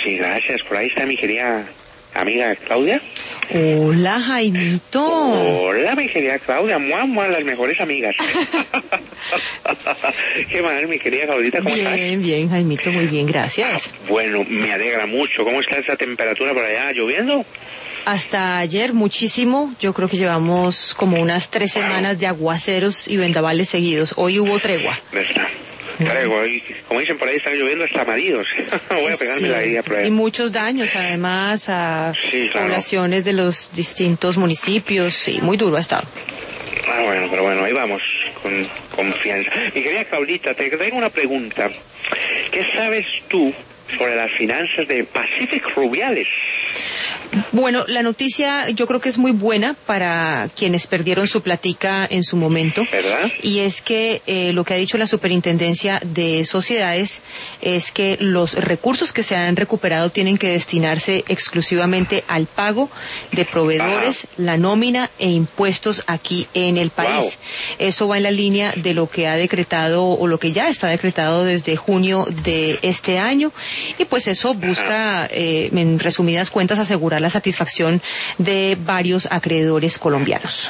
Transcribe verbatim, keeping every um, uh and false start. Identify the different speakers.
Speaker 1: Sí, gracias. Por ahí está mi querida amiga Claudia.
Speaker 2: Hola, Jaimito.
Speaker 1: Hola, mi querida Claudia. Mua, mua, las mejores amigas. ¿Qué más, mi querida Claudita? ¿Cómo
Speaker 2: bien,
Speaker 1: estás?
Speaker 2: Bien, bien, Jaimito, muy bien, gracias.
Speaker 1: Ah, bueno, me alegra mucho. ¿Cómo está esa temperatura por allá? ¿Lloviendo?
Speaker 2: Hasta ayer muchísimo, yo creo que llevamos como unas tres semanas de aguaceros y vendavales seguidos. Hoy hubo tregua.
Speaker 1: ¿Verdad? Tregua. Y, como dicen por ahí, están lloviendo hasta maridos. Voy a pegarme
Speaker 2: Sí,
Speaker 1: la idea por ahí.
Speaker 2: y muchos daños además a
Speaker 1: Sí, claro.
Speaker 2: poblaciones de los distintos municipios, sí, muy duro ha estado.
Speaker 1: Ah, bueno, pero bueno, ahí vamos, con confianza. Mi querida Claudita, te traigo una pregunta. ¿Qué sabes tú sobre las finanzas de Pacific Rubiales?
Speaker 2: Bueno, la noticia yo creo que es muy buena para quienes perdieron su platica en su momento.
Speaker 1: ¿Verdad?
Speaker 2: Y es que eh, lo que ha dicho la Superintendencia de Sociedades es que los recursos que se han recuperado tienen que destinarse exclusivamente al pago de proveedores, ah. la nómina e impuestos aquí en el país. Wow. Eso va en la línea de lo que ha decretado o lo que ya está decretado desde junio de este año. Y pues eso busca, eh, en resumidas cuentas, asegurar la satisfacción de varios acreedores colombianos.